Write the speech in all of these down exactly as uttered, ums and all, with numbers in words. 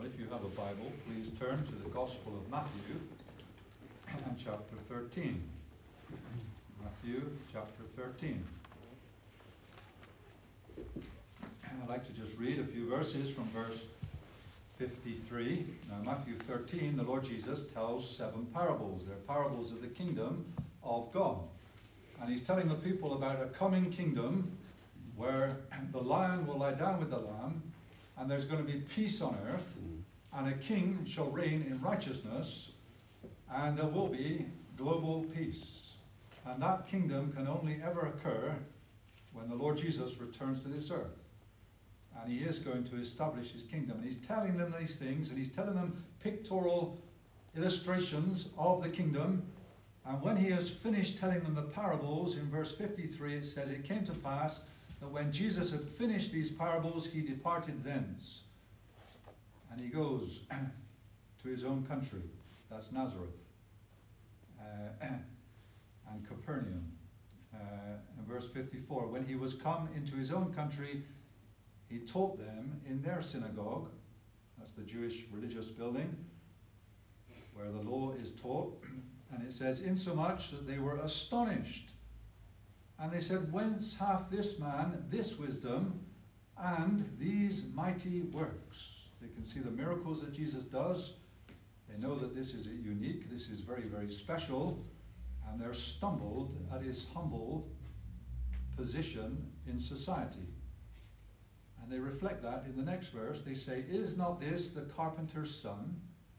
if you have a Bible, please turn to the Gospel of Matthew and chapter thirteen. Matthew chapter thirteen. And I'd like to just read a few verses from verse fifty-three. Now, Matthew thirteen, the Lord Jesus tells seven parables. They're parables of the kingdom of God. And he's telling the people about a coming kingdom where the lion will lie down with the lamb, and there's going to be peace on earth, and a king shall reign in righteousness, and there will be global peace. And that kingdom can only ever occur when the Lord Jesus returns to this earth. And he is going to establish his kingdom. And he's telling them these things, and he's telling them pictorial illustrations of the kingdom. And when he has finished telling them the parables, in verse fifty-three it says, "It came to pass that when Jesus had finished these parables, he departed thence." And he goes to his own country. That's Nazareth. Uh, and Capernaum. Uh, in verse fifty-four, when he was come into his own country, he taught them in their synagogue. That's the Jewish religious building where the law is taught. And it says, insomuch that they were astonished. And they said, whence hath this man this wisdom and these mighty works? They can see the miracles that Jesus does. They know that this is unique, this is very, very special. And they're stumbled at his humble position in society. And they reflect that in the next verse. They say, is not this the carpenter's son?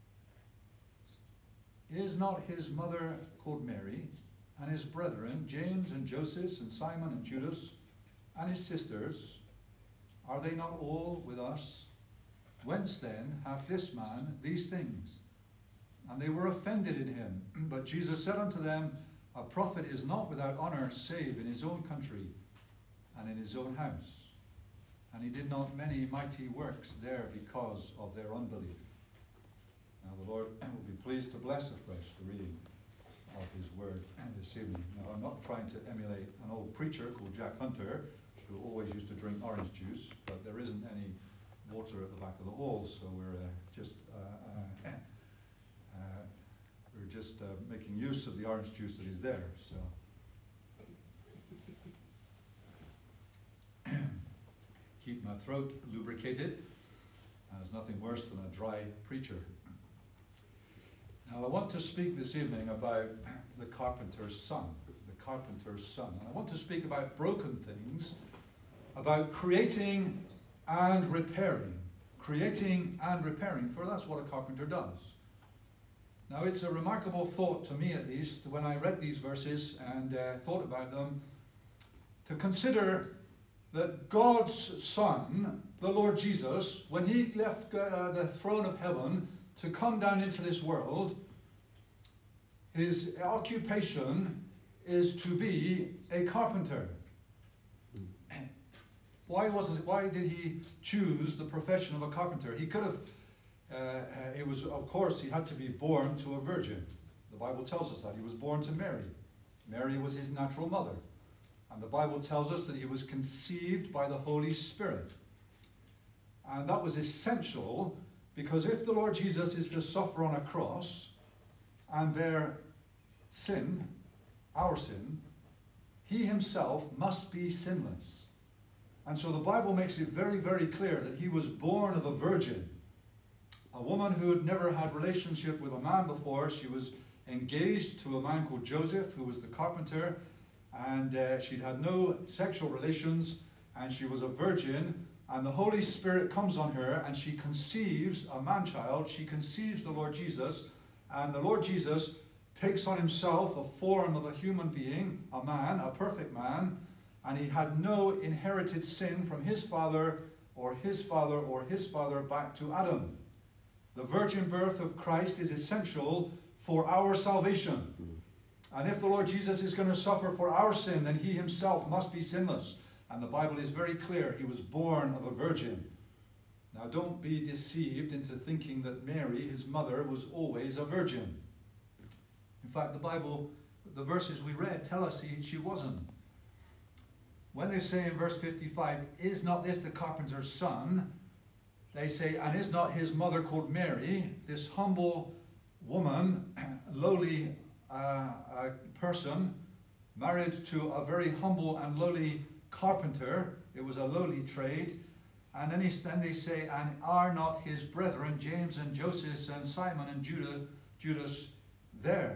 Is not his mother called Mary, and his brethren, James and Joseph and Simon and Judas, and his sisters, are they not all with us? Whence then hath this man these things? And they were offended in him. But Jesus said unto them, a prophet is not without honor, save in his own country and in his own house. And he did not many mighty works there because of their unbelief. Now the Lord will be pleased to bless afresh the reading of his word this evening. Now, I'm not trying to emulate an old preacher called Jack Hunter, who always used to drink orange juice, but there isn't any water at the back of the hall, so we're uh, just uh, uh, uh, we're just uh, making use of the orange juice that is there. So keep my throat lubricated. There's nothing worse than a dry preacher. Now I want to speak this evening about the carpenter's son, the carpenter's son. And I want to speak about broken things, about creating and repairing. Creating and repairing, for that's what a carpenter does. Now it's a remarkable thought to me, at least, when I read these verses and uh, thought about them, to consider that God's Son, the Lord Jesus, when he left uh, the throne of heaven to come down into this world, his occupation is to be a carpenter. Why wasn't it, why did he choose the profession of a carpenter? He could have, uh, it was, of course, he had to be born to a virgin. The Bible tells us that. He was born to Mary. Mary was his natural mother. And the Bible tells us that he was conceived by the Holy Spirit. And that was essential, because if the Lord Jesus is to suffer on a cross and bear sin, our sin, he himself must be sinless. And so the Bible makes it very, very clear that he was born of a virgin, a woman who had never had relationship with a man before. She was engaged to a man called Joseph, who was the carpenter, and uh, she'd had no sexual relations, and she was a virgin. And the Holy Spirit comes on her, and she conceives a man-child. She conceives the Lord Jesus, and the Lord Jesus takes on himself a form of a human being, a man, a perfect man, and he had no inherited sin from his father or his father or his father back to Adam. The virgin birth of Christ is essential for our salvation. And if the Lord Jesus is going to suffer for our sin, then he himself must be sinless. And the Bible is very clear. He was born of a virgin. Now don't be deceived into thinking that Mary, his mother, was always a virgin. In fact, the Bible, the verses we read tell us he, she wasn't. When they say in verse fifty-five, is not this the carpenter's son? they say, and is not his mother called Mary, this humble woman, lowly uh, uh, person, married to a very humble and lowly carpenter. It was a lowly trade. And then, he, then they say, and are not his brethren, James and Joseph and Simon and Judah, Judas, there?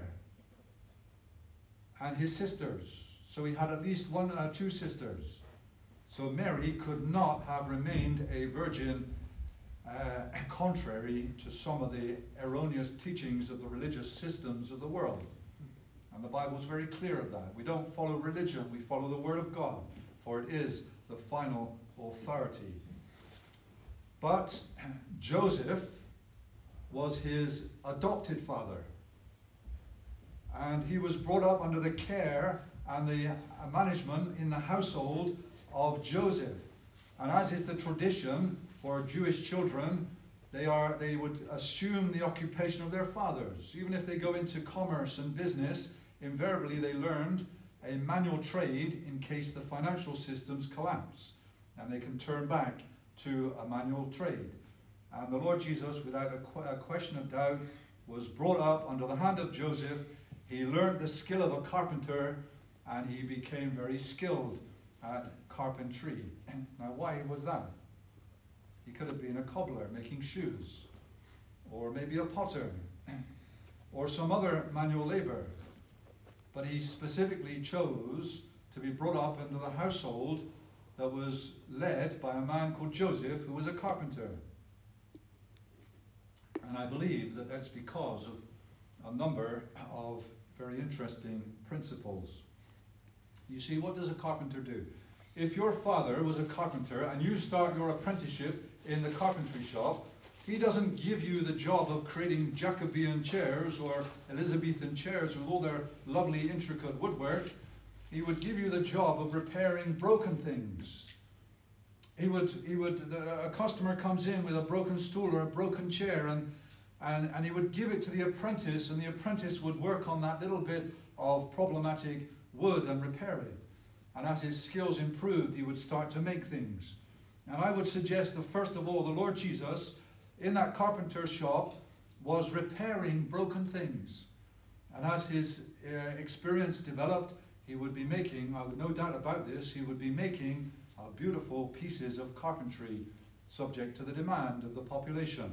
And his sisters. So he had at least one, uh, two sisters. So Mary could not have remained a virgin, uh, contrary to some of the erroneous teachings of the religious systems of the world. And the Bible's very clear of that. We don't follow religion, we follow the Word of God, for it is the final authority. But Joseph was his adopted father. And he was brought up under the care and the management in the household of Joseph. And as is the tradition for Jewish children, they are they would assume the occupation of their fathers. Even if they go into commerce and business, invariably they learned a manual trade in case the financial systems collapse. And they can turn back to a manual trade. And the Lord Jesus, without a, qu- a question of doubt, was brought up under the hand of Joseph. He learned the skill of a carpenter, and he became very skilled at carpentry. Now, why was that? He could have been a cobbler making shoes, or maybe a potter, or some other manual labor. But he specifically chose to be brought up into the household that was led by a man called Joseph, who was a carpenter. And I believe that that's because of a number of very interesting principles. You see, what does a carpenter do? If your father was a carpenter and you start your apprenticeship in the carpentry shop, he doesn't give you the job of creating Jacobean chairs or Elizabethan chairs with all their lovely intricate woodwork. He would give you the job of repairing broken things. He would, he would, the, a customer comes in with a broken stool or a broken chair, and, and, and he would give it to the apprentice, and the apprentice would work on that little bit of problematic wood and repair it. And as his skills improved, he would start to make things. And I would suggest that first of all, the Lord Jesus, in that carpenter's shop, was repairing broken things. And as his uh, experience developed, he would be making, I would no doubt about this, he would be making uh, beautiful pieces of carpentry subject to the demand of the population.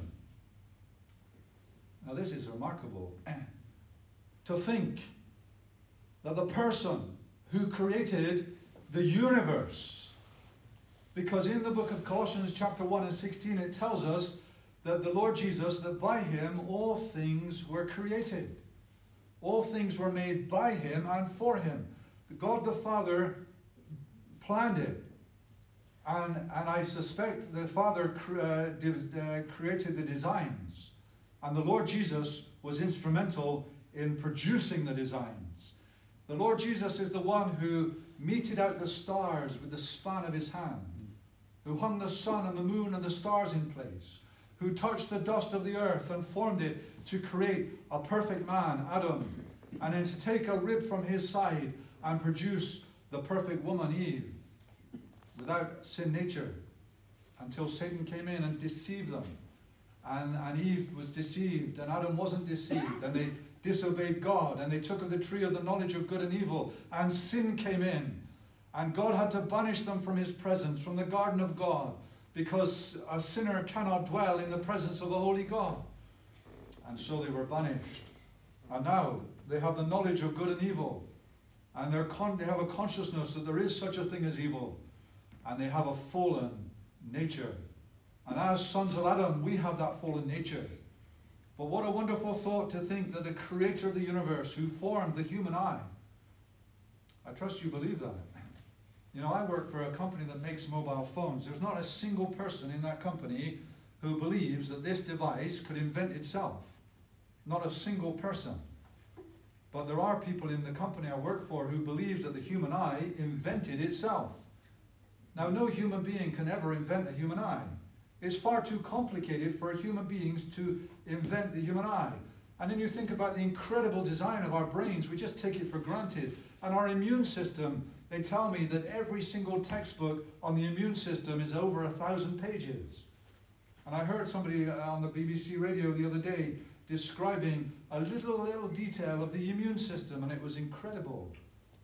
Now this is remarkable. To think that the person who created the universe, because in the book of Colossians chapter one and sixteen it tells us that the Lord Jesus, that by him all things were created. All things were made by him and for him. God the Father planned it. And, and I suspect the Father cre- uh, div- uh, created the designs. And the Lord Jesus was instrumental in producing the designs. The Lord Jesus is the one who meted out the stars with the span of his hand, who hung the sun and the moon and the stars in place, who touched the dust of the earth and formed it to create a perfect man, Adam, and then to take a rib from his side and produce the perfect woman, Eve, without sin nature, until Satan came in and deceived them. And, and Eve was deceived, and Adam wasn't deceived, and they disobeyed God, and they took of the tree of the knowledge of good and evil, and sin came in. And God had to banish them from his presence, from the garden of God, because a sinner cannot dwell in the presence of the holy God. And so they were banished. And now they have the knowledge of good and evil. And they're con- they have a consciousness that there is such a thing as evil. And they have a fallen nature. And as sons of Adam, we have that fallen nature. But what a wonderful thought to think that the creator of the universe, who formed the human eye, I trust you believe that. You know, I work for a company that makes mobile phones. There's not a single person in that company who believes that this device could invent itself. Not a single person. But there are people in the company I work for who believe that the human eye invented itself. Now, no human being can ever invent a human eye. It's far too complicated for human beings to invent the human eye. And then you think about the incredible design of our brains, we just take it for granted. And our immune system, they tell me that every single textbook on the immune system is over a thousand pages. And I heard somebody on the B B C radio the other day describing a little, little detail of the immune system, and it was incredible.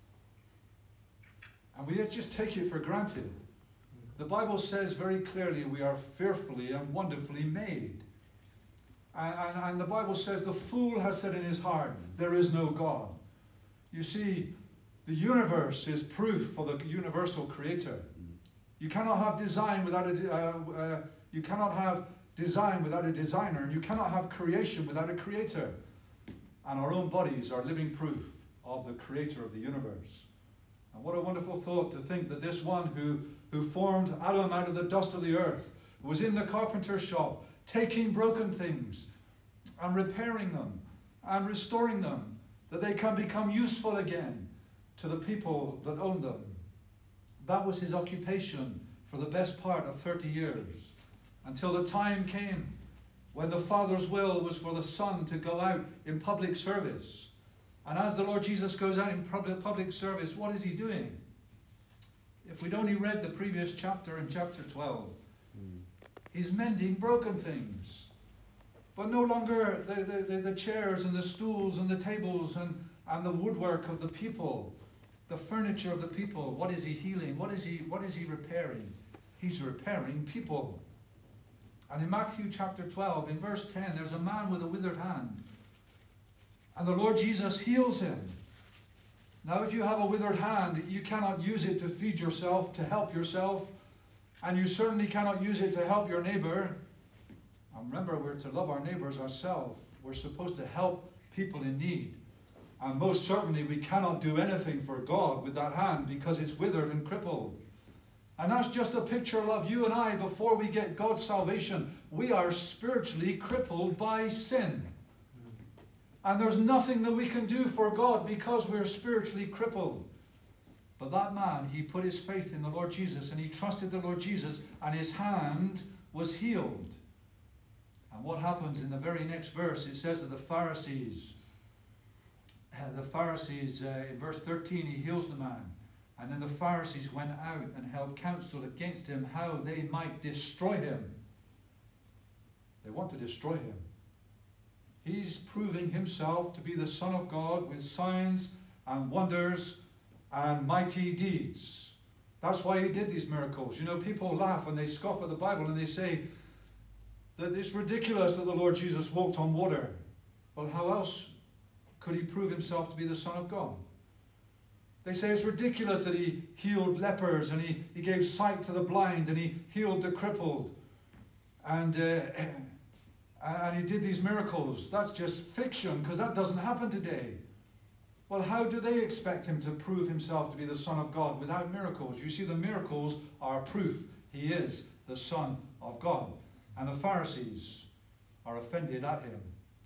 And we just take it for granted. The Bible says very clearly we are fearfully and wonderfully made. And, and, and the Bible says the fool has said in his heart, there is no God. You see, the universe is proof of the universal creator. You cannot have design without a, uh, uh, you cannot have design without a designer, and you cannot have creation without a creator. And our own bodies are living proof of the creator of the universe. And what a wonderful thought to think that this one who, who formed Adam out of the dust of the earth was in the carpenter's shop, taking broken things and repairing them and restoring them, that they can become useful again to the people that own them. That was his occupation for the best part of thirty years, until the time came when the Father's will was for the Son to go out in public service. And as the Lord Jesus goes out in public, public service, what is he doing? If we'd only read the previous chapter in chapter twelve, mm. he's mending broken things. But no longer the, the, the chairs and the stools and the tables and, and the woodwork of the people, the furniture of the people. What is he healing? What is he, what is he repairing? He's repairing people. And in Matthew chapter twelve, in verse ten, there's a man with a withered hand. And the Lord Jesus heals him. Now, if you have a withered hand, you cannot use it to feed yourself, to help yourself. And you certainly cannot use it to help your neighbor. And remember, we're to love our neighbors ourselves. We're supposed to help people in need. And most certainly, we cannot do anything for God with that hand because it's withered and crippled. And that's just a picture of you and I before we get God's salvation. We are spiritually crippled by sin. And there's nothing that we can do for God because we're spiritually crippled. But that man, he put his faith in the Lord Jesus and he trusted the Lord Jesus and his hand was healed. And what happens in the very next verse, it says that the Pharisees, uh, the Pharisees, uh, in verse thirteen, he heals the man. And then the Pharisees went out and held counsel against him how they might destroy him. They want to destroy him. He's proving himself to be the Son of God with signs and wonders and mighty deeds. That's why he did these miracles. You know, people laugh and they scoff at the Bible and they say that it's ridiculous that the Lord Jesus walked on water. Well, how else could he prove himself to be the Son of God? They say it's ridiculous that he healed lepers and he, he gave sight to the blind and he healed the crippled. And... Uh, And he did these miracles. That's just fiction, because that doesn't happen today. Well, how do they expect him to prove himself to be the Son of God without miracles? You see, the miracles are proof he is the Son of God. And the Pharisees are offended at him.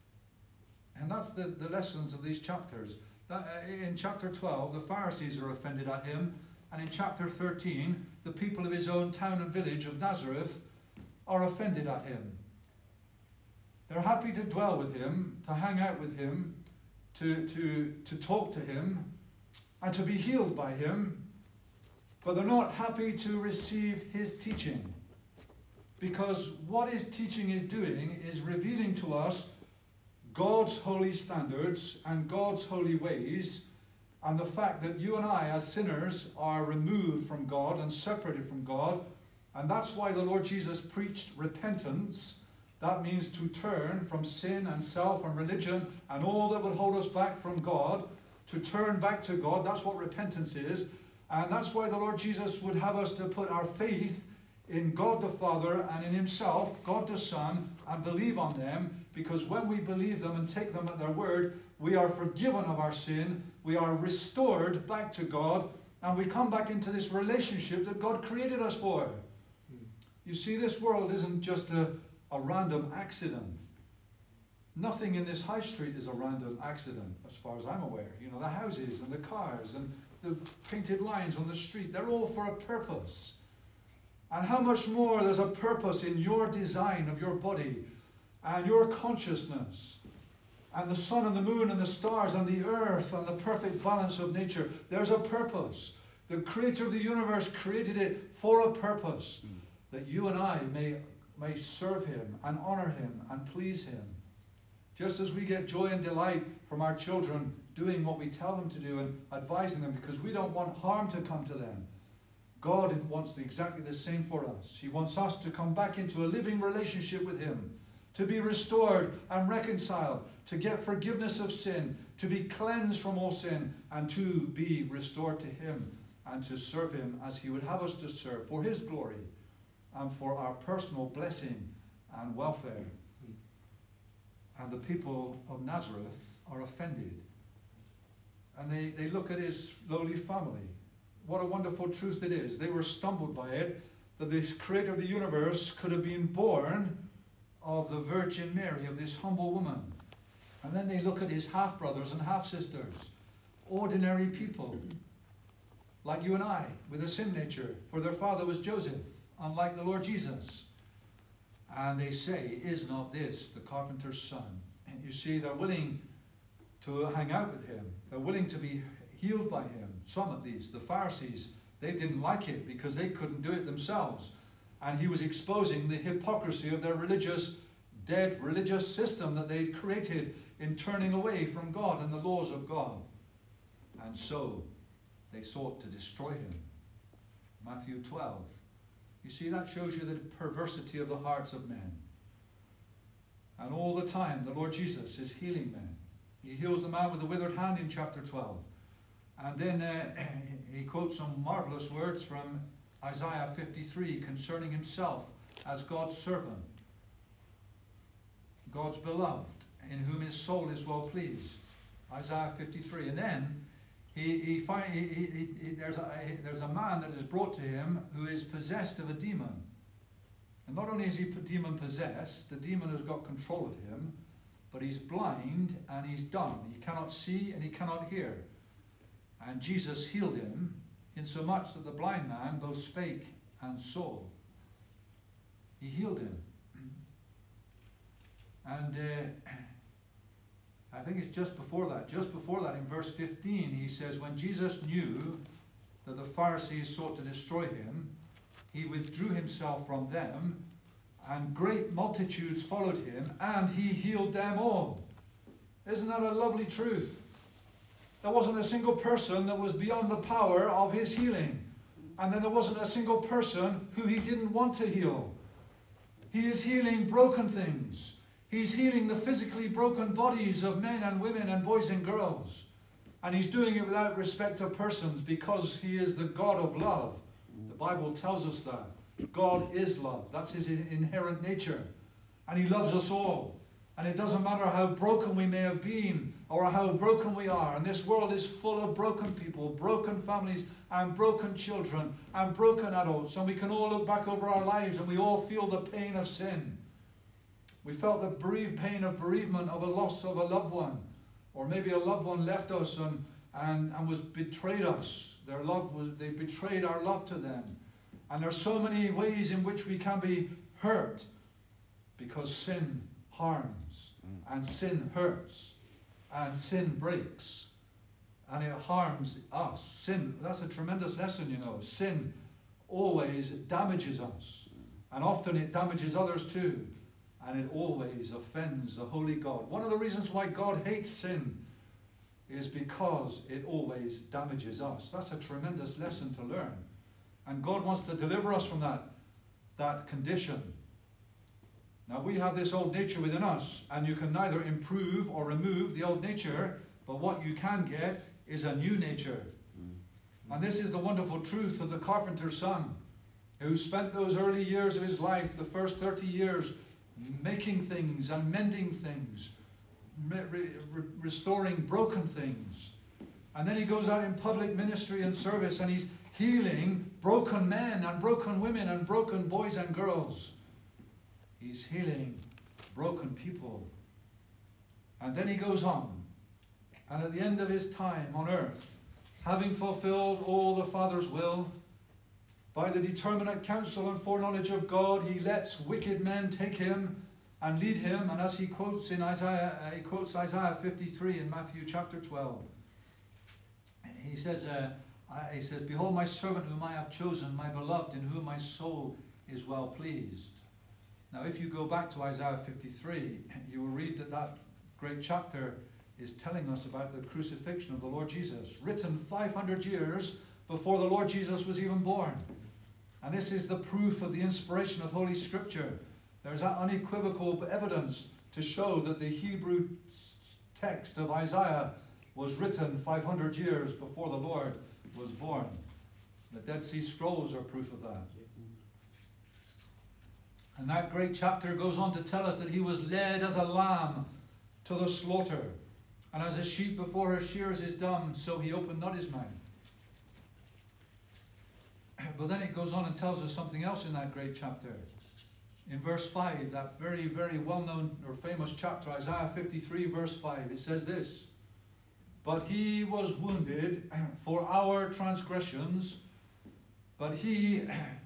And that's the, the lessons of these chapters. That, uh, in chapter twelve, the Pharisees are offended at him. And in chapter thirteen, the people of his own town and village of Nazareth are offended at him. They're happy to dwell with him, to hang out with him, to, to, to talk to him, and to be healed by him. But they're not happy to receive his teaching. Because what his teaching is doing is revealing to us God's holy standards and God's holy ways, and the fact that you and I, as sinners, are removed from God and separated from God. And that's why the Lord Jesus preached repentance. That means to turn from sin and self and religion and all that would hold us back from God, to turn back to God. That's what repentance is. And that's why the Lord Jesus would have us to put our faith in God the Father and in himself, God the Son, and believe on them. Because when we believe them and take them at their word, we are forgiven of our sin, we are restored back to God, and we come back into this relationship that God created us for. You see, this world isn't just a A random accident. Nothing in this high street is a random accident, as far as I'm aware. You know, the houses and the cars and the painted lines on the street, they're all for a purpose. And how much more there's a purpose in your design of your body and your consciousness and the sun and the moon and the stars and the earth and the perfect balance of nature. There's a purpose. The creator of the universe created it for a purpose, that you and I may may serve him and honor him and please him. Just as we get joy and delight from our children doing what we tell them to do and advising them because we don't want harm to come to them, God wants exactly the same for us. He wants us to come back into a living relationship with him, to be restored and reconciled, to get forgiveness of sin, to be cleansed from all sin, and to be restored to him and to serve him as he would have us to serve for his glory and for our personal blessing and welfare. And the people of Nazareth are offended. And they, they look at his lowly family. What a wonderful truth it is. They were stumbled by it, that this creator of the universe could have been born of the Virgin Mary, of this humble woman. And then they look at his half-brothers and half-sisters, ordinary people, like you and I, with a sin nature, for their father was Joseph, unlike the Lord Jesus. And they say, is not this the carpenter's son? And you see, they're willing to hang out with him. They're willing to be healed by him. Some at least. The Pharisees, they didn't like it because they couldn't do it themselves. And he was exposing the hypocrisy of their religious, dead religious system that they'd created in turning away from God and the laws of God. And so they sought to destroy him. Matthew twelve. You see, that shows you the perversity of the hearts of men. And all the time, the Lord Jesus is healing men. He heals the man with the withered hand in chapter twelve. And then uh, he quotes some marvelous words from Isaiah fifty-three concerning himself as God's servant, God's beloved, in whom his soul is well pleased. Isaiah fifty-three. And then he, he, find, he, he, he, there's, a, there's a man that is brought to him who is possessed of a demon. And not only is he demon possessed, the demon has got control of him, but he's blind and he's dumb. He cannot see and he cannot hear. And Jesus healed him, insomuch that the blind man both spake and saw. He healed him. And uh, I think it's just before that, just before that in verse fifteen, he says, when Jesus knew that the Pharisees sought to destroy him, he withdrew himself from them, and great multitudes followed him, and he healed them all. Isn't that a lovely truth? There wasn't a single person that was beyond the power of his healing. And then there wasn't a single person who he didn't want to heal. He is healing broken things. He's healing the physically broken bodies of men and women and boys and girls. And he's doing it without respect of persons because he is the God of love. The Bible tells us that. God is love. That's his inherent nature. And he loves us all. And it doesn't matter how broken we may have been or how broken we are. And this world is full of broken people, broken families, and broken children, and broken adults. And we can all look back over our lives and we all feel the pain of sin. We felt the bereaved pain of bereavement, of a loss of a loved one. Or maybe a loved one left us and, and, and was betrayed us. Their love was, they betrayed our love to them. And there's so many ways in which we can be hurt because sin harms and sin hurts and sin breaks and it harms us. Sin, that's a tremendous lesson, you know. Sin always damages us and often it damages others too. And it always offends the holy God. One of the reasons why God hates sin is because it always damages us. That's a tremendous lesson to learn. And God wants to deliver us from that, that condition. Now we have this old nature within us, and you can neither improve or remove the old nature, but what you can get is a new nature. Mm. And this is the wonderful truth of the carpenter's son, who spent those early years of his life, the first thirty years, making things and mending things, re re restoring broken things. And then he goes out in public ministry and service and he's healing broken men and broken women and broken boys and girls. He's healing broken people. And then he goes on. And at the end of his time on earth, having fulfilled all the Father's will, by the determinate counsel and foreknowledge of God, he lets wicked men take him and lead him. And as he quotes in Isaiah, uh, he quotes Isaiah fifty-three in Matthew chapter twelve. And he says, uh, I, he says, behold my servant whom I have chosen, my beloved, in whom my soul is well pleased. Now, if you go back to Isaiah fifty-three, you will read that that great chapter is telling us about the crucifixion of the Lord Jesus, written five hundred years before the Lord Jesus was even born. And this is the proof of the inspiration of Holy Scripture. There's that unequivocal evidence to show that the Hebrew text of Isaiah was written five hundred years before the Lord was born. The Dead Sea Scrolls are proof of that. And that great chapter goes on to tell us that he was led as a lamb to the slaughter. And as a sheep before her shears is dumb, so he opened not his mouth. But then it goes on and tells us something else in that great chapter. In verse five, that very, very well-known or famous chapter, Isaiah fifty-three, verse five, it says this: "But he was wounded for our transgressions, but he,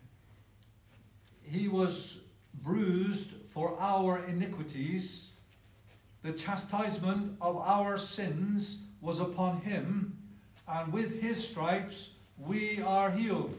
he was bruised for our iniquities. The chastisement of our sins was upon him, and with his stripes we are healed."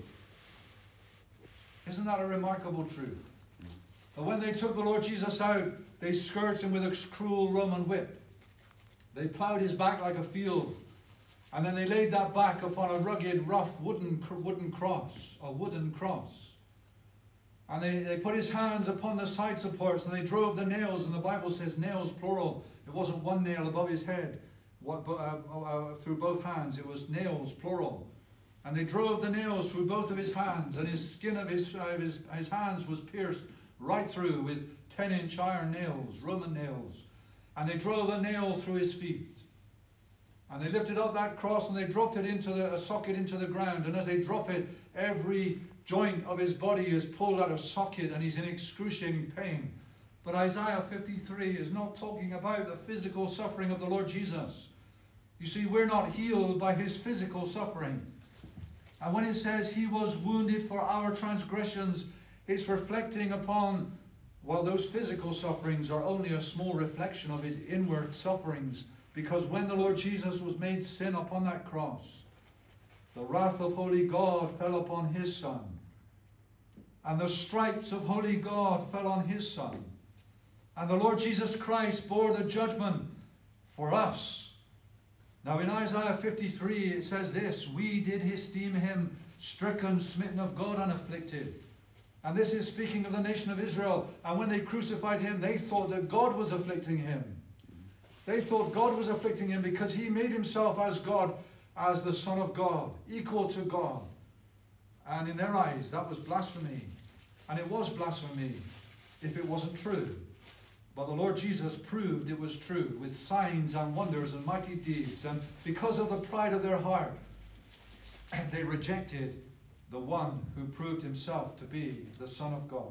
Isn't that a remarkable truth? But when they took the Lord Jesus out, they scourged him with a cruel Roman whip. They plowed his back like a field, and then they laid that back upon a rugged, rough wooden wooden cross, a wooden cross. And they, they put his hands upon the side supports, and they drove the nails, and the Bible says nails, plural. It wasn't one nail above his head, what, uh, uh, through both hands. It was nails, plural. And they drove the nails through both of his hands, and his skin of his, uh, his, his hands was pierced right through with ten-inch iron nails, Roman nails. And they drove a nail through his feet. And they lifted up that cross, and they dropped it into the, a socket into the ground. And as they drop it, every joint of his body is pulled out of socket, and he's in excruciating pain. But Isaiah fifty-three is not talking about the physical suffering of the Lord Jesus. You see, we're not healed by his physical suffering. And when it says he was wounded for our transgressions, it's reflecting upon, well, those physical sufferings are only a small reflection of his inward sufferings. Because when the Lord Jesus was made sin upon that cross, the wrath of holy God fell upon his Son. And the stripes of holy God fell on his Son. And the Lord Jesus Christ bore the judgment for us. Now in Isaiah fifty-three it says this: "We did esteem him stricken, smitten of God, and afflicted." And this is speaking of the nation of Israel. And when they crucified him, they thought that God was afflicting him. They thought God was afflicting him because he made himself as God, as the Son of God, equal to God. And in their eyes, that was blasphemy. And it was blasphemy if it wasn't true. But the Lord Jesus proved it was true with signs and wonders and mighty deeds. And because of the pride of their heart, they rejected the one who proved himself to be the Son of God.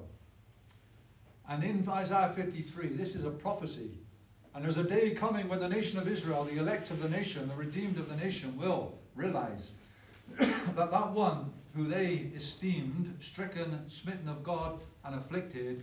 And in Isaiah fifty-three, this is a prophecy. And there's a day coming when the nation of Israel, the elect of the nation, the redeemed of the nation, will realize that that one who they esteemed stricken, smitten of God, and afflicted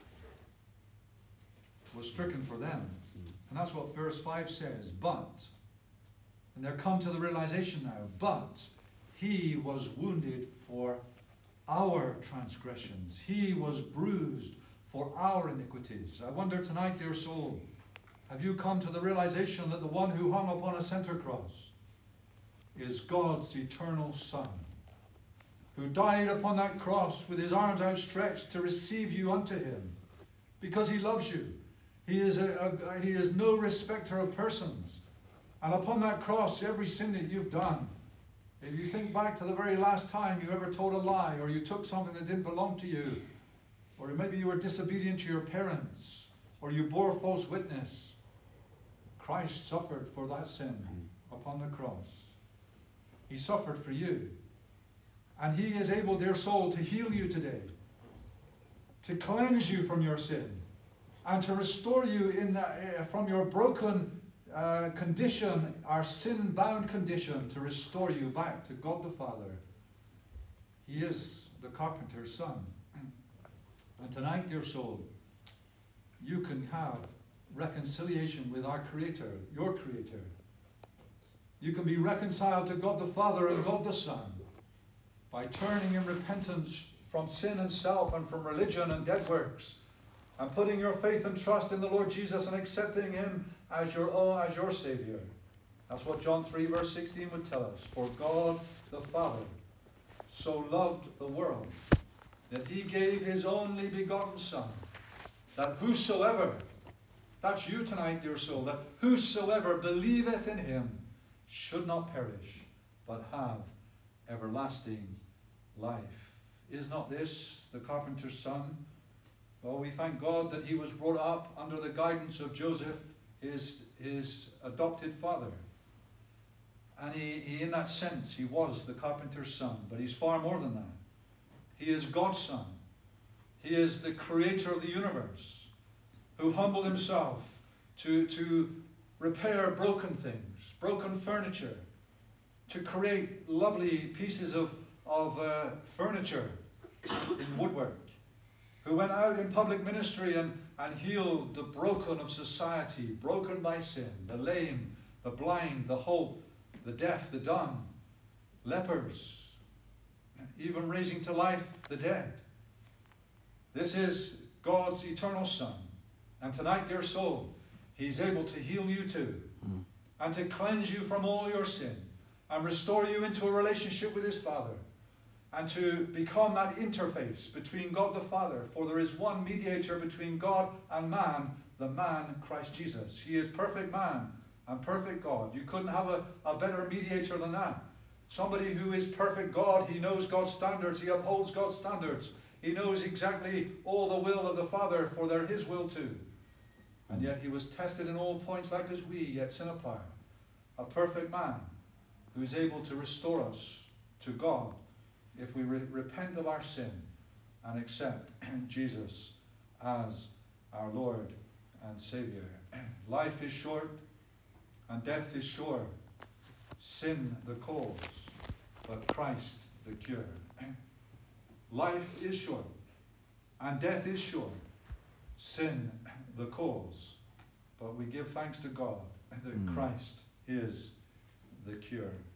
was stricken for them. And that's what verse five says. But, and they're come to the realization now, but he was wounded for our transgressions. He was bruised for our iniquities. I wonder tonight, dear soul, have you come to the realization that the one who hung upon a center cross is God's eternal Son, who died upon that cross with his arms outstretched to receive you unto him because he loves you. He is, a, a, he is no respecter of persons. And upon that cross, every sin that you've done, if you think back to the very last time you ever told a lie, or you took something that didn't belong to you, or maybe you were disobedient to your parents, or you bore false witness, Christ suffered for that sin upon the cross. He suffered for you. And he is able, dear soul, to heal you today, to cleanse you from your sin, and to restore you in the, uh, from your broken uh, condition, our sin-bound condition, to restore you back to God the Father. He is the carpenter's Son. And tonight, dear soul, you can have reconciliation with our Creator, your Creator. You can be reconciled to God the Father and God the Son by turning in repentance from sin and self and from religion and dead works, and putting your faith and trust in the Lord Jesus and accepting him as your own, as your Savior. That's what John three verse sixteen would tell us. For God the Father so loved the world that he gave his only begotten Son, that whosoever, that's you tonight, dear soul, that whosoever believeth in him should not perish, but have everlasting life. Is not this the carpenter's son? Well, we thank God that he was brought up under the guidance of Joseph, his, his adopted father. And he, he, in that sense, he was the carpenter's son, but he's far more than that. He is God's son. He is the creator of the universe, who humbled himself to, to repair broken things, broken furniture, to create lovely pieces of, of uh, furniture in woodwork, who went out in public ministry and, and healed the broken of society, broken by sin, the lame, the blind, the halt, the deaf, the dumb, lepers, even raising to life the dead. This is God's eternal Son. And tonight, dear soul, he's able to heal you too, mm. and to cleanse you from all your sin, and restore you into a relationship with his Father, and to become that interface between God the Father. For there is one mediator between God and man, the man Christ Jesus. He is perfect man and perfect God. You couldn't have a, a better mediator than that. Somebody who is perfect God. He knows God's standards. He upholds God's standards. He knows exactly all the will of the Father, for they're his will too. And yet he was tested in all points like as we, yet sin apart. A perfect man who is able to restore us to God if we re- repent of our sin and accept Jesus as our Lord and Savior. Life is short and death is sure. Sin the cause, but Christ the cure. Life is short and death is sure. Sin the cause, but we give thanks to God that mm. Christ is the cure.